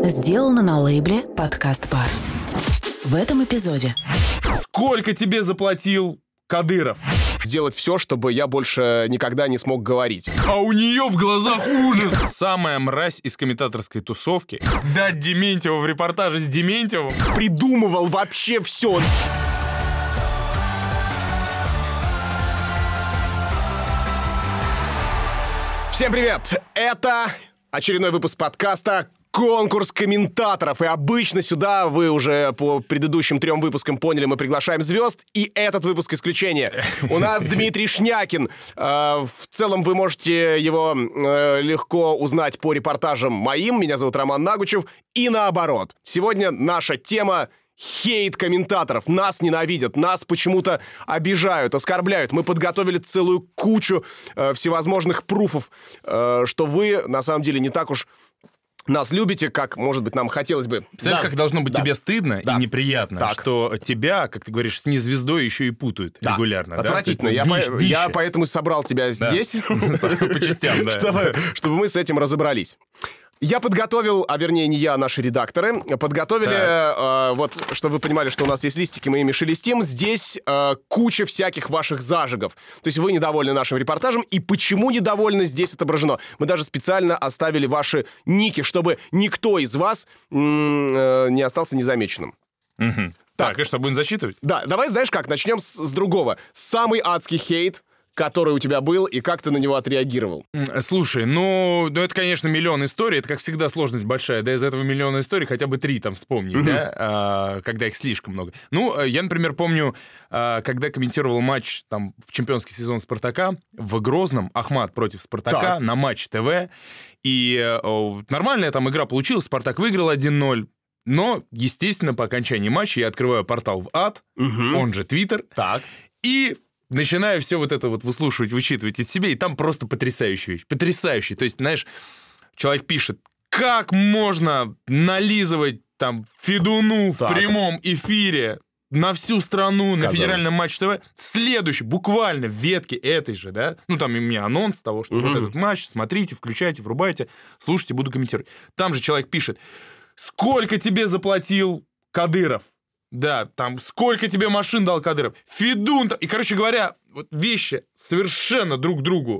Сделано на лейбле «Подкаст Бар». В этом эпизоде. Сколько тебе заплатил Кадыров? Сделать все, чтобы я больше никогда не смог говорить. А у нее в глазах ужас. Самая мразь из комментаторской тусовки. Дать Дементьеву в репортаже с Дементьевым. Придумывал вообще все. Всем привет! Это очередной выпуск подкаста «Конкурс комментаторов». И обычно сюда, вы уже по предыдущим 3 выпускам поняли, мы приглашаем звезд. И этот выпуск исключение. У нас Дмитрий Шнякин. В целом вы можете его легко узнать по репортажам моим. Меня зовут Роман Нагучев. И наоборот. Сегодня наша тема — хейт комментаторов. Нас ненавидят, нас почему-то обижают, оскорбляют. Мы подготовили целую кучу всевозможных пруфов, что вы на самом деле не так уж нас любите, как, может быть, нам хотелось бы. Представляешь, как должно быть тебе стыдно и неприятно, что тебя, как ты говоришь, с незвездой еще и путают регулярно. Отвратительно. Я поэтому собрал тебя здесь, по частям, чтобы мы с этим разобрались. Я подготовил, а вернее не я, а наши редакторы, подготовили, вот, чтобы вы понимали, что у нас есть листики, мы ими шелестим, здесь куча всяких ваших зажигов. То есть вы недовольны нашим репортажем, и почему недовольны, здесь отображено. Мы даже специально оставили ваши ники, чтобы никто из вас не остался незамеченным. Угу. Так, и что, будем зачитывать? Да, давай, знаешь как, начнем с другого. Самый адский хейт, который у тебя был, и как ты на него отреагировал? Слушай, ну это, конечно, миллион историй, это, как всегда, сложность большая, да, из этого миллиона историй хотя бы 3 там вспомнить, да, когда их слишком много. Ну, я, например, помню, когда комментировал матч там в чемпионский сезон «Спартака» в Грозном, Ахмат против «Спартака» на Матч ТВ, и нормальная там игра получилась, «Спартак» выиграл 1-0, но, естественно, по окончании матча я открываю портал в ад, он же Твиттер, и начинаю все вот это вот выслушивать, вычитывать из себя, и там просто потрясающая вещь. Потрясающая. То есть, знаешь, человек пишет, как можно нализывать там Федуну в прямом эфире на всю страну, на федеральном Матч ТВ. Следующий, буквально в ветке этой же, да, ну там у меня анонс того, что вот этот матч, смотрите, включайте, врубайте, слушайте, буду комментировать. Там же человек пишет, сколько тебе заплатил Кадыров? Да, там, сколько тебе машин дал Кадыров? Федун. И, короче говоря, вот вещи совершенно друг другу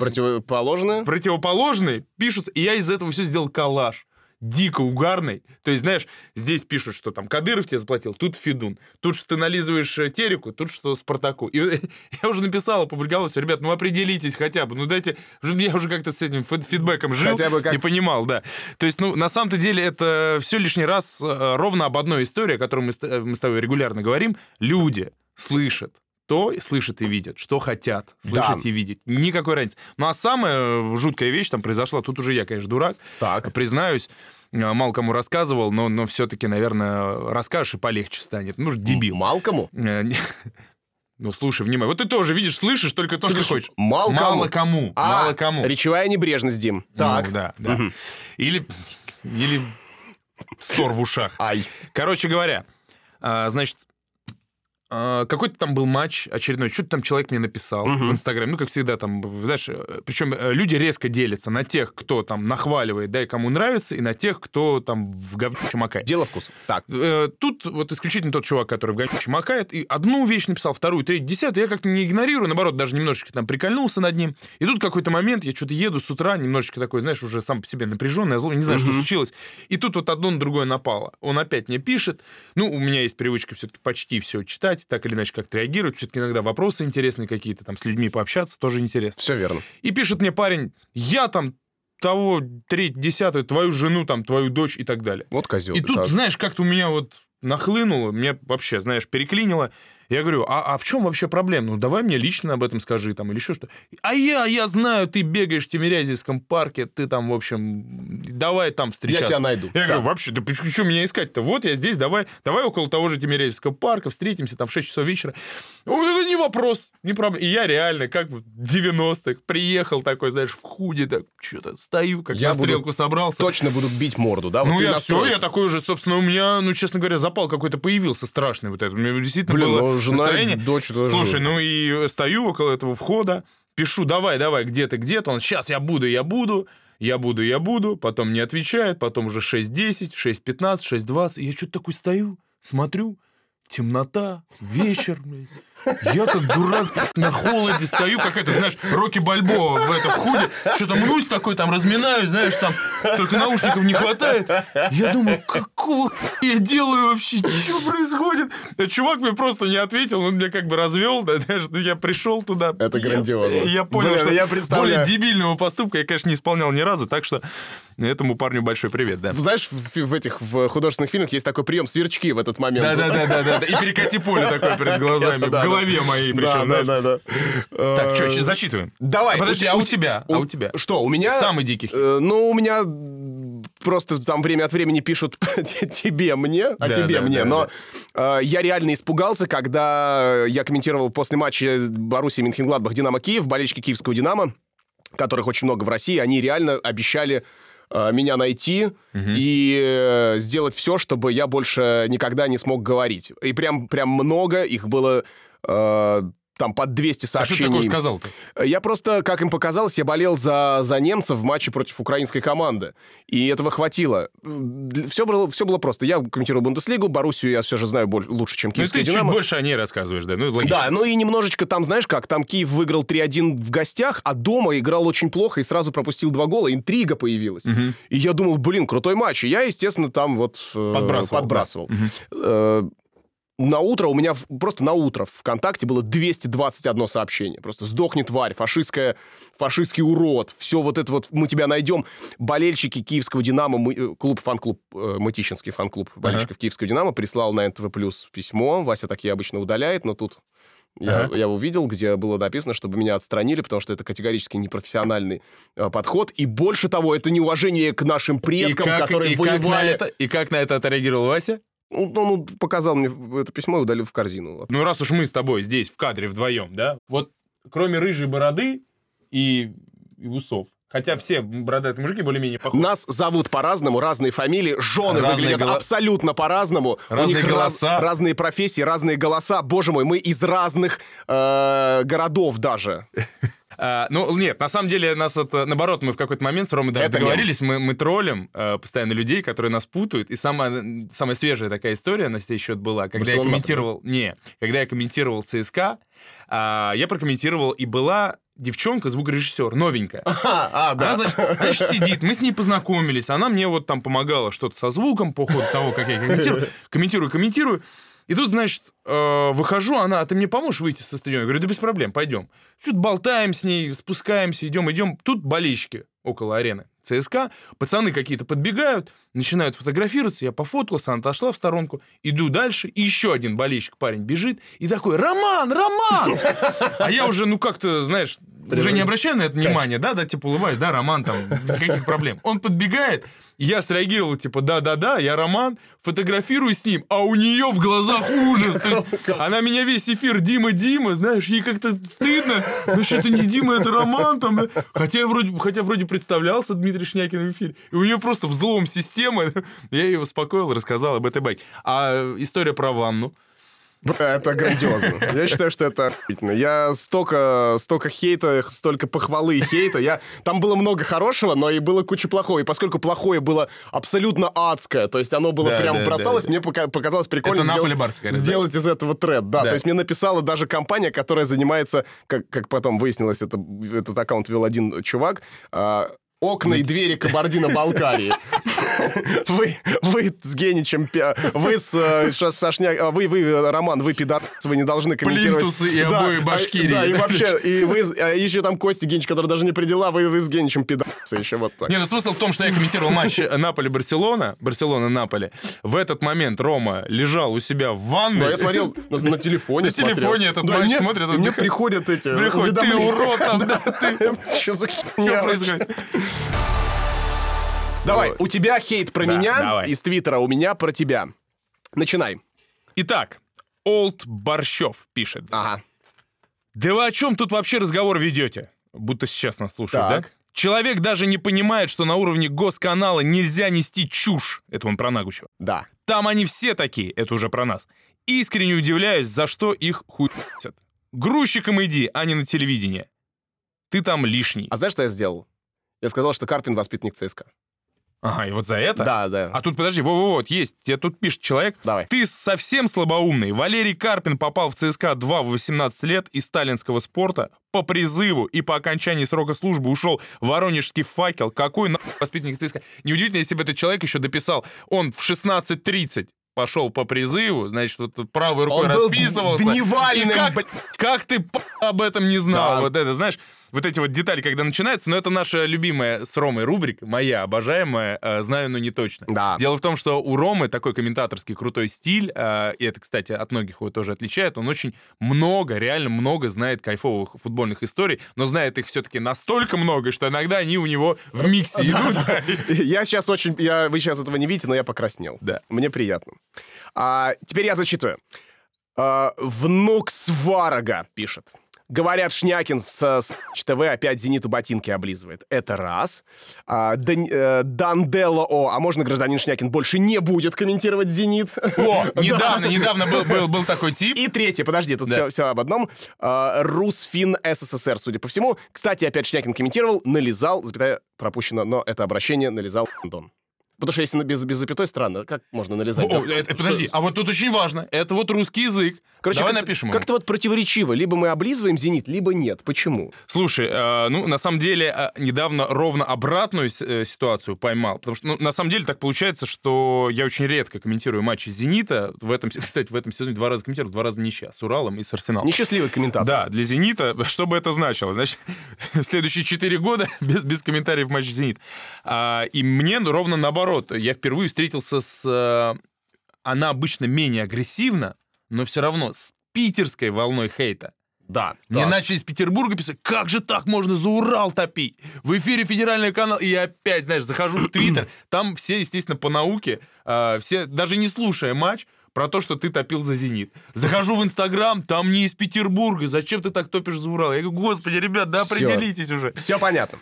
противоположные пишутся, и я из этого все сделал коллаж. Дико угарный. То есть, знаешь, здесь пишут, что там Кадыров тебе заплатил, тут Федун. Тут что ты нализываешь Тереку, тут что Спартаку. И я уже написал, опубликовал все. Ребят, ну определитесь хотя бы. Ну дайте... Я уже как-то с этим фидбэком жил и понимал, да. То есть, ну, на самом-то деле, это все лишний раз ровно об одной истории, о которой мы с тобой регулярно говорим. Люди слышат то слышат и видят, что хотят слышать и видеть. Никакой разницы. Ну, а самая жуткая вещь там произошла, тут уже я, конечно, дурак, признаюсь, мало кому рассказывал, но все-таки, наверное, расскажешь, и полегче станет. Ну, дебил. Мало кому? Ну, слушай, внимание. Вот ты тоже видишь, слышишь только то, что хочешь. Мало кому. Мало кому. Речевая небрежность, Дим. Так. Ну, да. Или ссор в ушах. Короче говоря, значит, какой-то там был матч очередной, что-то там человек мне написал в Инстаграме, ну, как всегда, там, знаешь, причем люди резко делятся на тех, кто там нахваливает, да, и кому нравится, и на тех, кто там в говнище макает. Дело вкуса. Так. Тут вот исключительно тот чувак, который в говнище макает, и одну вещь написал, вторую, третью, десятую, я как-то не игнорирую, наоборот, даже немножечко там прикольнулся над ним, и тут какой-то момент, я что-то еду с утра, немножечко такой, знаешь, уже сам по себе напряженный, злой, не знаю, что случилось, и тут вот одно на другое напало. Он опять мне пишет, ну, у меня есть привычка все-таки почти все читать, так или иначе как-то реагировать. Все-таки иногда вопросы интересные какие-то, там с людьми пообщаться тоже интересно. Все верно. И пишет мне парень, я там того, 3-10, твою жену, там, твою дочь и так далее. Вот козел. И тут, знаешь, как-то у меня вот нахлынуло, меня вообще, знаешь, переклинило. Я говорю, а в чем вообще проблема? Ну, давай мне лично об этом скажи, там, или еще что. А я знаю, ты бегаешь в Тимирязевском парке, ты там, в общем, давай там встречаться. Я тебя найду. Я говорю, вообще, да что меня искать-то? Вот я здесь, давай около того же Тимирязевского парка, встретимся там в 6 часов вечера. Это не вопрос, не проблема. И я реально, как в 90-х, приехал такой, знаешь, в худи, так, что-то стою, как на стрелку собрался. Точно буду бить морду, да? Вот ну, я такой уже, собственно, у меня, ну, честно говоря, запал какой-то появился страшный вот этот. У меня действительно было жена настроение. И дочь тоже. Слушай, ну и стою около этого входа, пишу, давай, где ты, он, сейчас я буду. я буду, потом не отвечает, потом уже 6:10, 6:15, 6:20. И я что-то такой стою, смотрю, темнота, вечер, блядь. Я как дурак на холоде стою, как это, знаешь, Рокки Бальбоа в этом худе. Что-то мнусь такой, там разминаюсь, знаешь, там только наушников не хватает. Я думаю, какого я делаю вообще? Что происходит? Чувак мне просто не ответил, он меня как бы развел, да, знаешь, я пришел туда. Это грандиозно. Я понял, Блин, что я представляю. более дебильного поступка я, конечно, не исполнял ни разу, так что этому парню большой привет, да. Знаешь, в художественных фильмах есть такой прием сверчки в этот момент. Да. И перекати поле такое перед глазами, в голове моей причем. Да. Так, что, зачитываем? Давай. Подожди, а у тебя? Что, у меня? Самый дикий. Ну, у меня просто там время от времени пишут тебе мне. Но я реально испугался, когда я комментировал после матча Боруссия Мюнхен-Гладбах Динамо Киев, болельщики киевского Динамо, которых очень много в России, они реально обещали меня найти и сделать все, чтобы я больше никогда не смог говорить. И прям много, их было там под 200 сообщений. А что ты такое сказал-то? Я просто, как им показалось, я болел за немцев в матче против украинской команды. И этого хватило. Все было просто. Я комментировал Бундеслигу, Боруссию я все же знаю лучше, чем киевский Динамо. Ну, ты чуть больше о ней рассказываешь, да? Ну, логично. Да, ну и немножечко там, знаешь как, там Киев выиграл 3-1 в гостях, а дома играл очень плохо и сразу пропустил 2 гола, интрига появилась. И я думал, крутой матч. И я, естественно, там вот подбрасывал. На утро у меня просто на утро ВКонтакте было 221 сообщение. Просто «Сдохни, тварь», «Фашистский урод», все вот это вот «Мы тебя найдем». Болельщики киевского «Динамо», фан-клуб, Мытищинский фан-клуб болельщиков киевского «Динамо» прислал на НТВ Плюс письмо. Вася такие обычно удаляет, но тут я увидел, где было написано, чтобы меня отстранили, потому что это категорически непрофессиональный подход. И больше того, это неуважение к нашим предкам, которые воевали. И как на это отреагировал Вася? Он показал мне это письмо и удалил в корзину. Ну, раз уж мы с тобой здесь, в кадре, вдвоем, да? Вот кроме рыжей бороды и усов, хотя все бородатые мужики более-менее похожи. Нас зовут по-разному, разные фамилии, жены выглядят абсолютно по-разному. Разные у них голоса. Разные профессии, разные голоса. Боже мой, мы из разных городов даже. Ну, нет, на самом деле, наоборот, мы в какой-то момент с Ромой даже договорились, мы троллим постоянно людей, которые нас путают, и самая свежая такая история на сей счет была, когда я комментировал ЦСКА, я прокомментировал, и была девчонка, звукорежиссер, новенькая. Да. Она, значит, сидит, мы с ней познакомились, она мне вот там помогала что-то со звуком по ходу того, как я комментирую. И тут, значит, выхожу, она, а ты мне поможешь выйти со стадиона? Я говорю, да без проблем, пойдем. Что-то болтаем с ней, спускаемся, идем. Тут болельщики около арены ЦСКА, пацаны какие-то подбегают, начинают фотографироваться, я пофоткался, она отошла в сторонку, иду дальше, и еще один болельщик, парень, бежит, и такой, Роман! А я уже, как-то, знаешь, уже не обращаю на это внимания, да, типа улыбаюсь, да, Роман, там, никаких проблем. Он подбегает, я среагировал, типа, да, я Роман, фотографирую с ним, а у нее в глазах ужас. То есть она меня весь эфир Дима, знаешь, ей как-то стыдно, ну что это не Дима, это Роман, там, хотя вроде представлялся Дмитрий Шнякин в эфире, и у нее просто взлом системы, я ее успокоил, рассказал об этой байке. А история про ванну? Это грандиозно. Я считаю, что это охуительно. Я столько хейта, столько похвалы и хейта. Там было много хорошего, но и было куча плохого. И поскольку плохое было абсолютно адское, то есть оно было бросалось, мне показалось прикольно сделать из этого тред. Да, то есть мне написала даже компания, которая занимается, как потом выяснилось, этот аккаунт вел один чувак, окна и двери Кабардино-Балкарии. Вы с Геничем, вы, Роман, вы пидор, вы не должны комментировать. Плинтусы и обои Башкирии. Да, и вообще, и вы, еще там Костя Генич, который даже не при дела, вы с Геничем пидорцы, еще вот так. Не, смысл в том, что я комментировал матч Наполи-Барселона. В этот момент Рома лежал у себя в ванной. Да, я смотрел на телефоне. На телефоне этот матч смотрит. И мне приходят эти уведомления. Ты урод, там, да, ты... Что за херня? Что происходит? Давай, у тебя хейт про меня из Твиттера, у меня про тебя. Начинай. Итак, Олд Борщев пишет. Ага. Да вы о чем тут вообще разговор ведете? Будто сейчас нас слушают, так. Да? Человек даже не понимает, что на уровне госканала нельзя нести чушь. Это он про Нагучева. Да. Там они все такие, это уже про нас. Искренне удивляюсь, за что их хуй***ят. Грузчиком иди, а не на телевидение. Ты там лишний. А знаешь, что я сделал? Я сказал, что Карпин воспитанник ЦСКА. Ага, и вот за это? Да. А тут, подожди, вот, есть. Тебе тут пишет человек. Давай. Ты совсем слабоумный. Валерий Карпин попал в ЦСКА-2 в 18 лет из сталинского спорта по призыву и по окончании срока службы ушел в Воронежский «Факел». Какой нахуй воспитанник ЦСКА? Неудивительно, если бы этот человек еще дописал. Он в 16:30 пошел по призыву, значит, вот правой рукой Он был расписывался. дневальным, И как ты об этом не знал? Да. Вот это, знаешь, вот эти вот детали, когда начинаются, но это наша любимая с Ромой рубрика, моя обожаемая, знаю, но не точно. Да. Дело в том, что у Ромы такой комментаторский крутой стиль, и это, кстати, от многих его тоже отличает. Он очень реально много знает кайфовых футбольных историй, но знает их все-таки настолько много, что иногда они у него в миксе идут. Я сейчас вы сейчас этого не видите, но я покраснел. Да. Мне приятно. Теперь я зачитываю. Внук Сварога пишет. Говорят, Шнякин с ТВ опять «Зениту» ботинки облизывает. Это раз. Дандело а можно гражданин Шнякин больше не будет комментировать «Зенит»? О, недавно был такой тип. И третье, подожди, тут все об одном. Русфин СССР, судя по всему. Кстати, опять Шнякин комментировал, нализал, запятая пропущено, но это обращение нализал Дон. Потому что если без запятой, странно. Как можно нализать? Подожди, а вот тут очень важно. Это вот русский язык. Короче, давай напишем ему. Как-то вот противоречиво. Либо мы облизываем «Зенит», либо нет. Почему? Слушай, на самом деле, недавно ровно обратную ситуацию поймал. Потому что, на самом деле, так получается, что я очень редко комментирую матчи «Зенита». Кстати, в этом сезоне 2 раза комментировал, 2 раза ничья. С Уралом и с Арсеналом. Несчастливый комментатор. Да, для «Зенита», что бы это значило? Значит, в следующие 4 года без комментариев матч «Зенит». И мне ровно наоборот. Я впервые встретился с... Она обычно менее агрессивна, но все равно с питерской волной хейта. Да. Мне начали из Петербурга писать, как же так можно за Урал топить? В эфире федеральный канал. И я опять, знаешь, захожу в Твиттер, там все, естественно, по науке, все, даже не слушая матч, про то, что ты топил за «Зенит». Захожу в Инстаграм, там не из Петербурга, зачем ты так топишь за Урал? Я говорю, господи, ребят, да определитесь уже. Все понятно.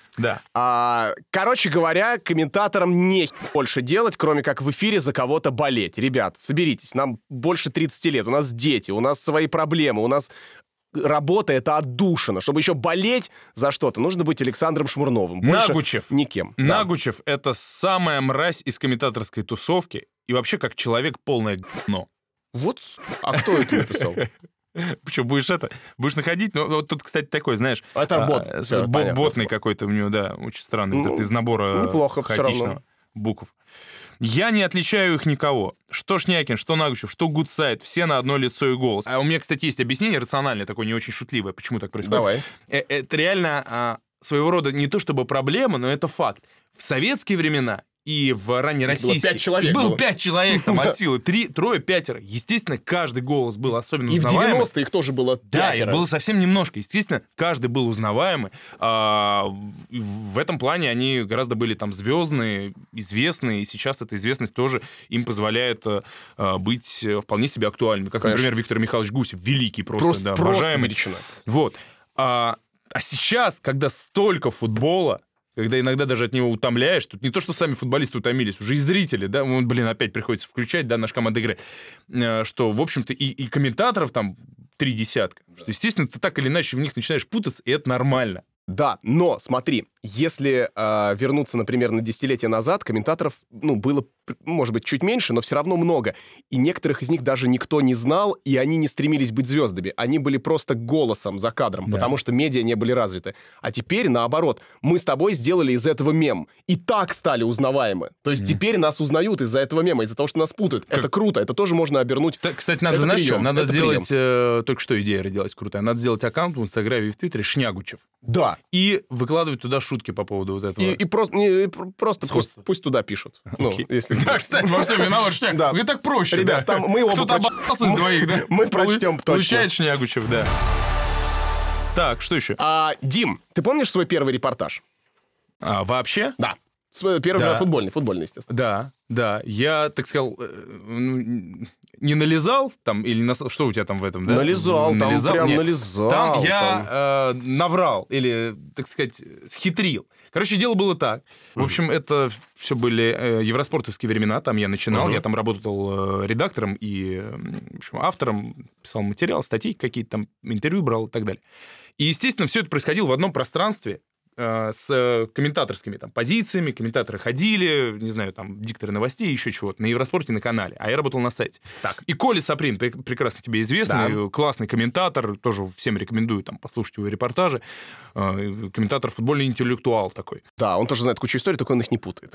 Да. Короче говоря, комментаторам не больше делать, кроме как в эфире за кого-то болеть. Ребят, соберитесь, нам больше 30 лет, у нас дети, у нас свои проблемы, у нас... Работа — это отдушина. Чтобы еще болеть за что-то, нужно быть Александром Шмурновым. Больше Нагучев. Никем. Нагучев — это самая мразь из комментаторской тусовки. И вообще, как человек, полное говно. Вот, а кто это написал? Почему будешь находить? Ну, вот тут, кстати, такой, знаешь... Это бот. Ботный какой-то у него, да, очень странный. Вот это из набора неплохо, хаотичного букв. Я не отличаю их никого. Что Шнякин, что Нагучев, что Гудсайд, все на одно лицо и голос. А у меня, кстати, есть объяснение рациональное, такое не очень шутливое, почему так происходит. Давай. Это реально своего рода не то чтобы проблема, но это факт. В советские времена и в раннероссийские... Было 5 человек. Было 5 человек там от силы. 3, 5. Естественно, каждый голос был особенно и узнаваемый. И в 90-е их тоже было 5. Да, их было совсем немножко. Естественно, каждый был узнаваемый. В этом плане они гораздо были там звездные, известные, и сейчас эта известность тоже им позволяет быть вполне себе актуальными. Как, например, Виктор Михайлович Гусев. Великий просто обожаемый. Величина. Вот. А сейчас, когда столько футбола, когда иногда даже от него утомляешь, тут не то, что сами футболисты утомились, уже и зрители, да, опять приходится включать, да, наша команда играет, что, в общем-то, и комментаторов там 3 десятка, что, естественно, ты так или иначе в них начинаешь путаться, и это нормально. Да, но смотри, если вернуться, например, на десятилетия назад, комментаторов, было, может быть, чуть меньше, но все равно много. И некоторых из них даже никто не знал, и они не стремились быть звездами. Они были просто голосом за кадром, потому что медиа не были развиты. А теперь, наоборот, мы с тобой сделали из этого мем. И так стали узнаваемы. То есть теперь нас узнают из-за этого мема, из-за того, что нас путают. Это круто, это тоже можно обернуть. Кстати, надо, знаешь, что? Надо сделать, только что идея родилась крутая, надо сделать аккаунт в Инстаграме и в Твиттере Шнягучев. Да. И выкладывать туда шутки по поводу вот этого. И просто пусть туда пишут. Если... Да, кстати, во всем виноват Шнягучев. Да. Так проще. Ребят, там мы оба... Кто-то обоссался из двоих, да? Мы прочтем точно. Получает Шнягучев, да. Так, что еще? Дим, ты помнишь свой первый репортаж? Вообще? Да. Первый футбольный, естественно. Да. Я, так сказал, не нализал там, или что у тебя там в этом, да? Нализал. Там я наврал, или, так сказать, схитрил. Короче, дело было так. В общем, это все были евроспортовские времена, там я начинал, я там работал редактором и, в общем, автором, писал материал, статьи какие-то там, интервью брал и так далее. И, естественно, все это происходило в одном пространстве, с комментаторскими там позициями, комментаторы ходили, не знаю, там, дикторы новостей, еще чего-то, на Евроспорте, на канале, а я работал на сайте. Так. И Коля Саприн, прекрасно тебе известный, Да. классный комментатор, тоже всем рекомендую там послушать его репортажи, комментатор футбольный интеллектуал такой. Да, он тоже знает кучу историй, только он их не путает.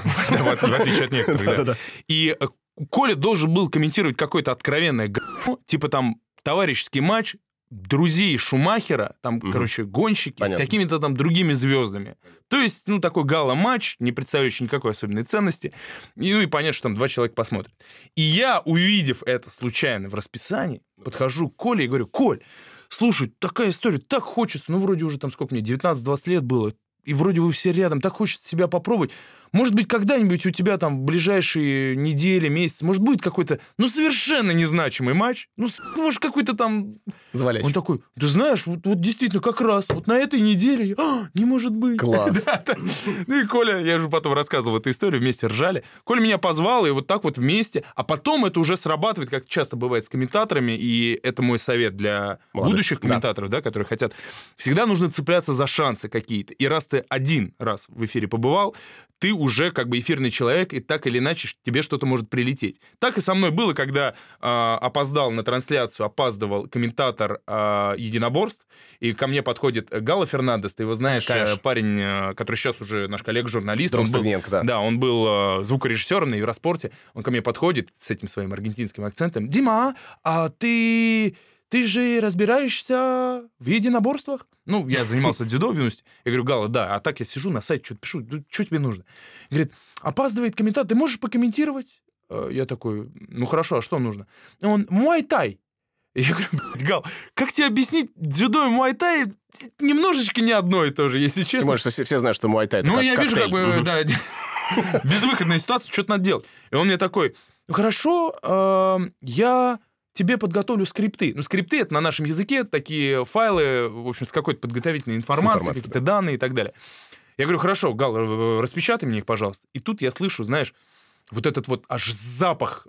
В отличие от некоторых, да. Да-да-да. И Коля должен был комментировать какое-то откровенное говно, типа там товарищеский матч друзей Шумахера, там, короче, гонщики Понятно. с какими-то там другими звездами. То есть, ну, такой гала-матч, не представляющий никакой особенной ценности. И понятно, что там 2 человека посмотрят. И я, увидев это случайно в расписании, подхожу к Коле и говорю: Коль, слушай, такая история, так хочется, ну, вроде уже там сколько мне, 19-20 лет было, и вроде вы все рядом, так хочется себя попробовать. Может быть, когда-нибудь у тебя там в ближайшие недели, месяцы, может, будет какой-то, ну, совершенно незначимый матч, ну, может, какой-то там... Завалящий. Он такой: ты знаешь, вот действительно, как раз, вот на этой неделе, не может быть. Класс. Да. Ну и Коля, я же потом рассказывал эту историю, вместе ржали. Коля меня позвал, и вот так вот вместе, а потом это уже срабатывает, как часто бывает с комментаторами, и это мой совет для будущих комментаторов, да, которые хотят. Всегда нужно цепляться за шансы какие-то. И раз ты один раз в эфире побывал, ты уже как бы эфирный человек, и так или иначе тебе что-то может прилететь. Так и со мной было, когда опоздал на трансляцию, опаздывал комментатор единоборств, и ко мне подходит Гала Фернандес, ты его знаешь, парень, который сейчас уже наш коллега-журналист. Друг Стерненко, да. Да, он был звукорежиссером на Евроспорте, он ко мне подходит с этим своим аргентинским акцентом: Дима, а ты же разбираешься в единоборствах? Ну, я занимался дзюдо в юности. Я говорю: Гала, да, а так я сижу на сайте, что-то пишу, что тебе нужно? Говорит: опаздывает комментатор, ты можешь покомментировать? Я такой: ну хорошо, а что нужно? Он: муай-тай. Я говорю: Гал, как тебе объяснить, дзюдо и муай-тай немножечко не одно и то же, если честно. Тем более, что все знают, что муай-тай это Ну, я коктейль. вижу, как бы, да, безвыходная ситуация, что-то надо делать. И он мне такой: ну хорошо, я тебе подготовлю скрипты. Ну, скрипты — это на нашем языке такие файлы, в общем, с какой-то подготовительной информацией, какие-то данные и так далее. Я говорю: хорошо, Гал, распечатай мне их, пожалуйста. И тут я слышу, знаешь, вот этот вот аж запах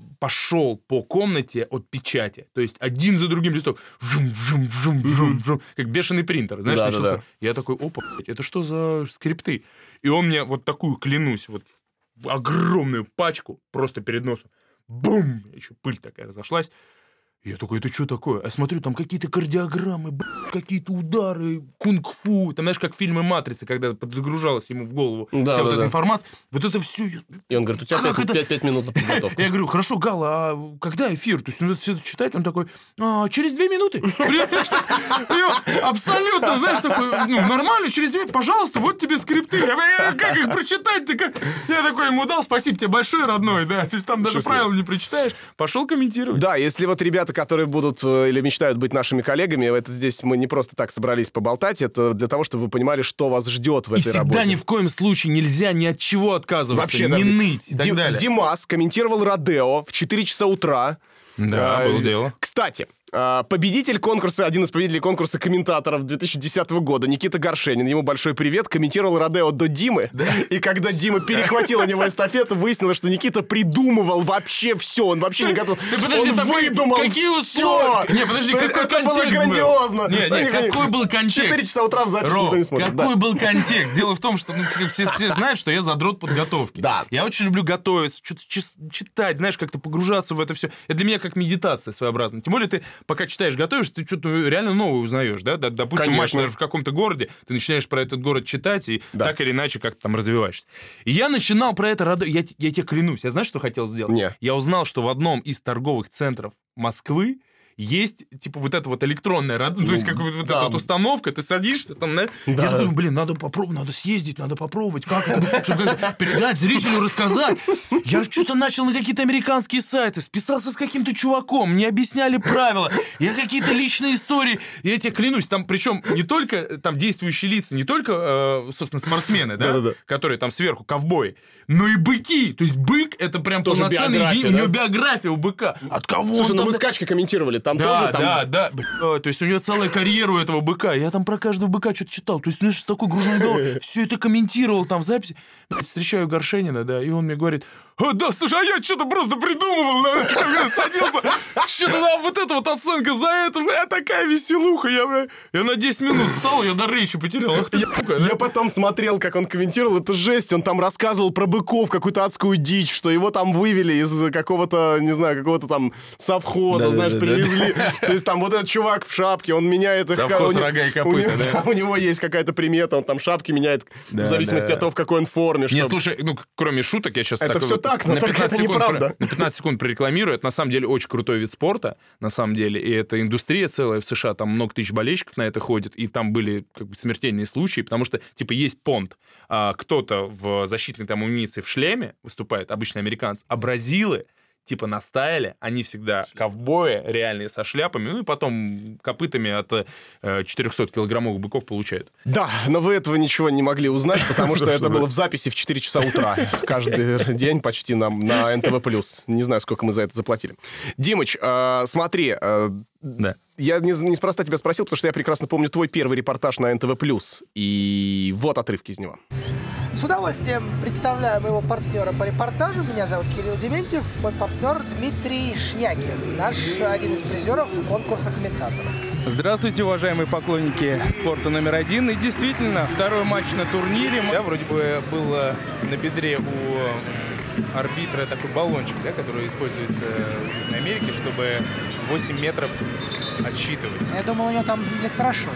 пошел по комнате от печати. То есть один за другим листом. Вжум, как бешеный принтер. Знаешь, Да, начался. да. Я такой: опа, это что за скрипты? И он мне вот такую, клянусь, вот огромную пачку просто перед носом. Бум! Еще пыль такая разошлась. И я такой: это что такое? Я смотрю, там какие-то кардиограммы, какие-то удары, кунг-фу. Там, знаешь, как фильмы «Матрицы», когда подзагружалась ему в голову вся вот эта информация. Вот это все. И он говорит: у тебя 5 минут на подготовку. Я говорю: хорошо, Гал, а когда эфир? То есть он все это читает, он такой: через 2 минуты. Абсолютно, знаешь, такой: ну, нормально, через 2 минуты, пожалуйста, вот тебе скрипты. Как их прочитать-то? Я такой ему дал: спасибо тебе большое, родной, да. То есть там даже правила не прочитаешь. Пошел комментировать. Да, если вот ребята, которые будут или мечтают быть нашими коллегами, это здесь мы не просто так собрались поболтать, это для того, чтобы вы понимали, что вас ждет в И этой всегда работе. ни в коем случае нельзя ни от чего отказываться, Вообще, не да. ныть и так далее. Димас комментировал Родео в 4 часа утра. Да, было дело. Кстати, победитель конкурса, один из победителей конкурса комментаторов 2010 года, Никита Горшенин, ему большой привет, комментировал Родео до Димы. Да. И когда Дима перехватил у него эстафету, выяснилось, что Никита придумывал вообще все. Он вообще не готов. Подожди, он выдумал какие все. Не, подожди, какой это контекст было грандиозно. Не, какой был контекст? 4 часа утра в записи никто не смотрит. Какой был контекст? Дело в том, что все знают, что я задрот подготовки. Да. Я очень люблю готовиться, что-то читать, знаешь, как-то погружаться в это все. Это для меня как медитация своеобразная. Тем более ты, пока читаешь, готовишь, ты что-то реально новое узнаешь, да? Допустим, матч, наверное, в каком-то городе, ты начинаешь про этот город читать, и так или иначе как-то там развиваешься. И я начинал про это, я тебе клянусь, я знаешь, что хотел сделать? Не. Я узнал, что в одном из торговых центров Москвы есть, типа, вот эта вот электронная, то есть, как вот эта вот установка, ты садишься там, да? Я думаю: блин, надо попробовать, надо съездить, надо попробовать, как это, чтобы передать зрителю, рассказать. Я что-то начал на какие-то американские сайты, списался с каким-то чуваком, мне объясняли правила, я какие-то личные истории, я тебе клянусь, там, причем не только там действующие лица, не только, собственно, спортсмены, да, которые там сверху ковбои, но и быки, то есть бык — это прям тоже полноценный биография, у него биография у быка. От кого? Слушай, он ну там... мы скачки комментировали, там тоже... Да. То есть у него целая карьера у этого быка. Я там про каждого быка что-то читал. То есть, знаешь, с такой груженной головой все это комментировал там в записи. встречаю Горшенина, да, и он мне говорит: да, слушай, а я что-то просто придумывал, когда садился, что-то там вот эта вот оценка за это, такая веселуха, я на 10 минут встал, я до речи потерял, ах ты, сука. Я потом смотрел, как он комментировал, это жесть, он там рассказывал про быков, какую-то адскую дичь, что его там вывели из какого-то, не знаю, какого-то там совхоза, знаешь, привезли. То есть там вот этот чувак в шапке, он меняет их... Совхоз рога и копыта, да. У него есть какая-то примета, он там шапки меняет в зависимости от того, в какой он форме. Не, слушай, ну, кроме шуток, я сейчас... Это все так, но только это неправда. На 15 секунд прорекламирую. Это, на самом деле, очень крутой вид спорта, на самом деле. И это индустрия целая в США. Там много тысяч болельщиков на это ходит. И там были как бы смертельные случаи, потому что, типа, есть понт. Кто-то в защитной там амуниции в шлеме выступает, обычно американцы, а бразилы типа настаивали, они всегда ковбои реальные со шляпами, ну и потом копытами от 400-килограммовых быков получают. Да, но вы этого ничего не могли узнать, потому что это было в записи в 4 часа утра. Каждый день почти на НТВ+. Не знаю, сколько мы за это заплатили. Димыч, смотри, я неспроста тебя спросил, потому что я прекрасно помню твой первый репортаж на НТВ+, и вот отрывки из него. С удовольствием представляю моего партнера по репортажу. Меня зовут Кирилл Дементьев. Мой партнер Дмитрий Шнякин, наш один из призеров конкурса комментаторов. Здравствуйте, уважаемые поклонники спорта номер 1. И действительно, второй матч на турнире. Я вроде бы был на бедре у арбитра такой баллончик, да, который используется в Южной Америке, чтобы 8 метров отсчитывать. Я думал, у него там электрошокер.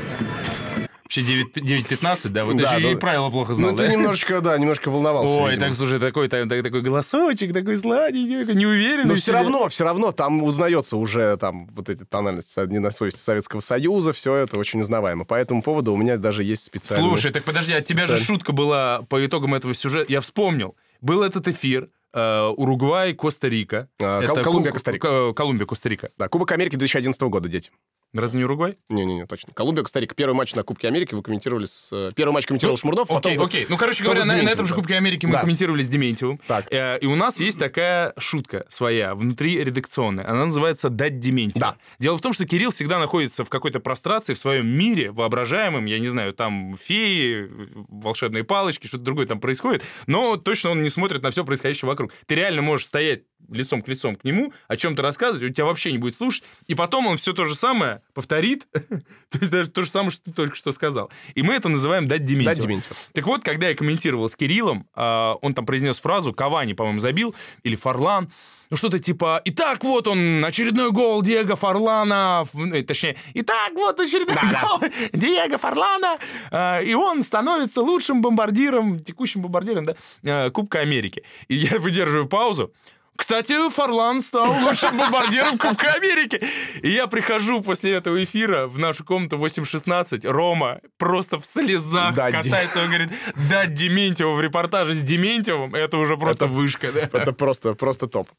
Вообще 9:15, да? Вот да, еще и правила плохо знал, ну, да? ты немножко волновался. Ой, видимо. так, слушай, такой голосочек, такой сладенький, неуверенный. Но в себе. все равно там узнается уже там вот эти тональности ненасовести Советского Союза, все это очень узнаваемо. По этому поводу у меня даже есть специальный... Слушай, так подожди, от тебя же шутка была по итогам этого сюжета. Я вспомнил. Был этот эфир, Уругвай, Коста-Рика. Колумбия, Коста-Рика. Колумбия, Коста-Рика. Да, Кубок Америки 2011 года, дети. Разве не Уругвай? Не, точно. Колумбия, Коста-Рика. Первый матч на Кубке Америки вы комментировали с... Первый матч комментировал Шмурдов, потом... Окей. Ну, короче говоря, на этом же Кубке Америки мы комментировали с Дементьевым. Так. И у нас есть такая шутка своя, внутри редакционная. Она называется «Дать Дементьева». Да. Дело в том, что Кирилл всегда находится в какой-то прострации, в своем мире воображаемом. Я не знаю, там феи, волшебные палочки, что-то другое там происходит. Но точно он не смотрит на все происходящее вокруг. Ты реально можешь стоять лицом к нему, о чем-то рассказывать, он тебя вообще не будет слушать. И потом он все то же самое повторит, то есть даже то же самое, что ты только что сказал. И мы это называем «дать Дементьева». Так вот, когда я комментировал с Кириллом, он там произнес фразу, Кавани, по-моему, забил, или Форлан, ну что-то типа, итак, вот он, очередной гол Диего Форлана, точнее, итак, вот очередной гол Диего Форлана, и он становится лучшим бомбардиром, текущим бомбардиром, да, Кубка Америки. И я выдерживаю паузу. Кстати, Форлан стал лучшим бомбардиром Кубка Америки. И я прихожу после этого эфира в нашу комнату 8:16. Рома просто в слезах катается. Он говорит, да, Дементьева в репортаже с Дементьевым, это уже просто вышка. Да? Это просто топ.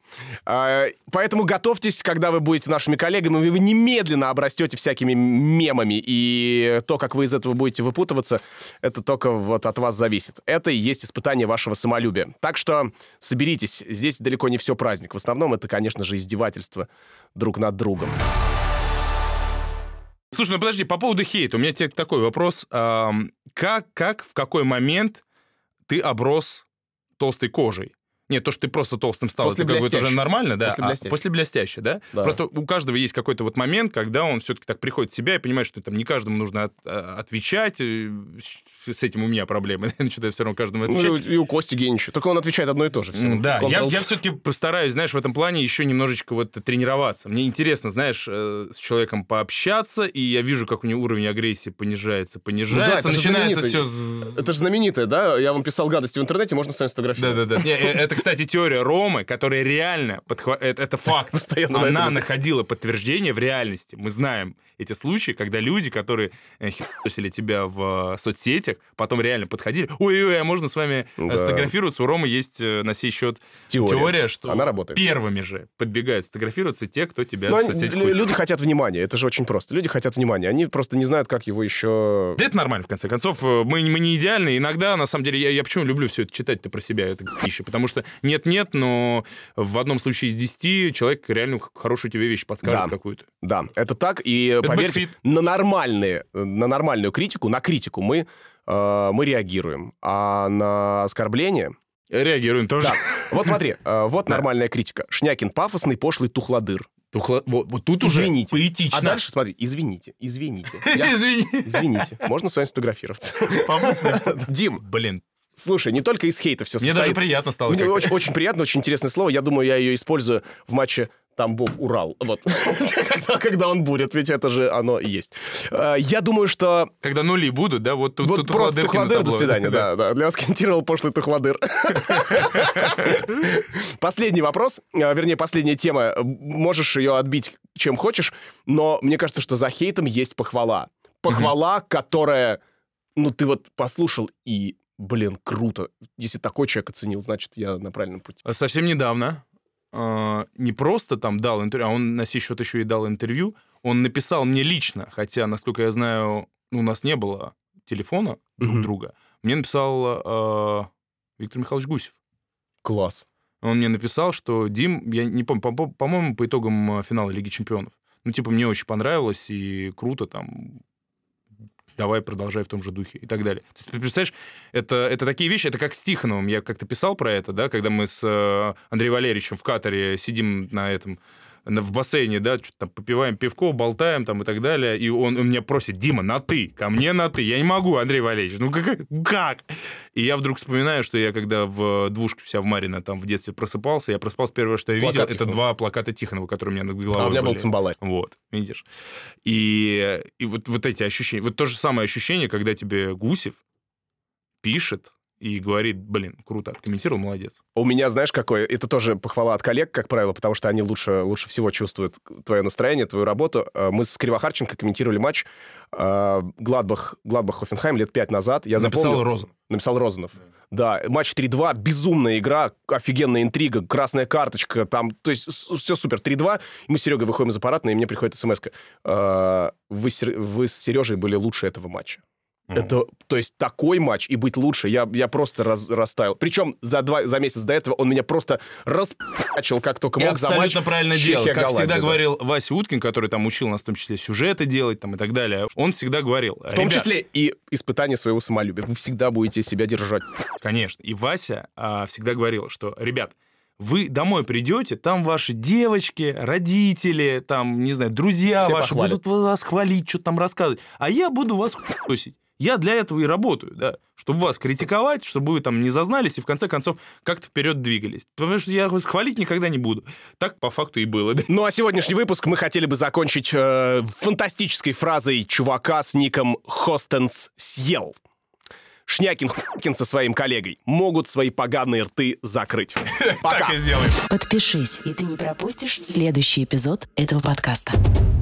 Поэтому готовьтесь, когда вы будете нашими коллегами, вы немедленно обрастете всякими мемами. И то, как вы из этого будете выпутываться, это только вот от вас зависит. Это и есть испытание вашего самолюбия. Так что соберитесь. Здесь далеко не все праздник. В основном это, конечно же, издевательство друг над другом. Слушай, ну подожди, по поводу хейта, у меня тебе такой вопрос. В какой момент ты оброс толстой кожей? Нет, то, что ты просто толстым стал, после это как бы это уже нормально, да? После блестящей, да? Просто у каждого есть какой-то вот момент, когда он все-таки так приходит в себя и понимает, что там не каждому нужно отвечать. С этим у меня проблемы. Я начинаю все равно каждому отвечать. Ну, и у Кости Генича. Только он отвечает одно и то же. Да, я все-таки постараюсь, знаешь, в этом плане еще немножечко вот тренироваться. Мне интересно, знаешь, с человеком пообщаться, и я вижу, как у него уровень агрессии понижается. Ну, да, начинается все... Это же знаменитое, да? Я вам писал гадости в интернете, можно с вами сфотографироваться. Да. Это, кстати, теория Ромы, которая реально... Это факт. Она находила подтверждение в реальности. Мы знаем эти случаи, когда люди, которые херосили тебя в соцсетях, потом реально подходили. Ой, а можно с вами сфотографироваться? У Ромы есть на сей счет теория, что она работает. Первыми же подбегают сфотографироваться те, кто тебя в соцсетях хочет. Люди хотят внимания, это же очень просто. Люди хотят внимания, они просто не знают, как его еще... Да это нормально, в конце концов. Мы не идеальны. Иногда, на самом деле, я почему люблю все это читать-то про себя, это г***ище, потому что нет, но в одном случае из 10 человек реально хорошую тебе вещь подскажет какую-то. Да, это так, и это поверьте, на нормальную критику, мы мы реагируем. А на оскорбление... Реагируем тоже. Да. Вот смотри, вот нормальная критика. Шнякин пафосный, пошлый тухлодыр. Вот тут уже Извините. поэтично. А дальше, смотри, извините. Извини. Извините. Можно с вами сфотографироваться? Дим, Блин, слушай, не только из хейта все мне состоит. даже приятно стало. Мне как-то. очень приятно, очень интересное слово. Я думаю, я ее использую в матче Тамбов-Урал. Вот. Когда он будет, ведь это же оно и есть. Я думаю, что... Когда нули будут, да, вот тут Вот просто тухлодыр, до свидания, да. Для вас комментировал пошлый тухлодыр. Последний вопрос, вернее, последняя тема. Можешь ее отбить чем хочешь, но мне кажется, что за хейтом есть похвала. Похвала, которая... Ну, ты вот послушал и, блин, круто. Если такой человек оценил, значит, я на правильном пути. Совсем недавно не просто там дал интервью, а он на сей счет еще и дал интервью. Он написал мне лично, хотя, насколько я знаю, у нас не было телефона друг друга. Мне написал Виктор Михайлович Гусев. Класс. Он мне написал, что Дим, я не помню, по-моему, по итогам финала Лиги Чемпионов. Ну, типа, мне очень понравилось и круто там... Давай, продолжай в том же духе и так далее. То есть, ты представляешь, это такие вещи, это как с Тихоновым. Я как-то писал про это, да, когда мы с Андреем Валерьевичем в Катаре сидим в бассейне, да, что-то там попиваем пивко, болтаем там и так далее, и он меня просит: Дима, на «ты», ко мне на «ты». Я не могу, Андрей Валерьевич, ну как? И я вдруг вспоминаю, что я когда в двушке вся в Марино там в детстве просыпался, я просыпался, первое, что я видел, это 2 плаката Тихонова, которые у меня над головой А у меня был были. цимбаларь. Вот, видишь. И вот эти ощущения, вот то же самое ощущение, когда тебе Гусев пишет и говорит: блин, круто, откомментировал, молодец. У меня, знаешь, какое? Это тоже похвала от коллег, как правило, потому что они лучше всего чувствуют твое настроение, твою работу. Мы с Кривохарченко комментировали матч Гладбах-Хофенхайм лет 5 назад. Я запомнил... Написал Розанов. Да, матч 3-2, безумная игра, офигенная интрига, красная карточка, там, то есть все супер. 3-2, и мы с Серегой выходим из аппаратной, и мне приходит смс-ка. Вы с Сережей были лучше этого матча. Это, то есть такой матч и быть лучше, я просто растаял. Причем за месяц до этого он меня просто распачил, как только мог, за матч. Абсолютно правильно делал. Как всегда говорил Вася Уткин, который там учил нас в том числе сюжеты делать там и так далее. Он всегда говорил: в том числе и испытание своего самолюбия. Вы всегда будете себя держать. Конечно. И Вася всегда говорил, что, ребят, вы домой придете, там ваши девочки, родители, там, не знаю, друзья все ваши похвалят. будут вас хвалить, что-то там рассказывать. А я буду вас хуесить. Я для этого и работаю, да, чтобы вас критиковать, чтобы вы там не зазнались и в конце концов как-то вперед двигались. Потому что я вас хвалить никогда не буду. Так по факту и было. Да? Ну а сегодняшний выпуск мы хотели бы закончить фантастической фразой чувака с ником Хостенс съел. Шнякин со своим коллегой могут свои поганые рты закрыть. Пока. Так и сделаем. Подпишись, и ты не пропустишь следующий эпизод этого подкаста.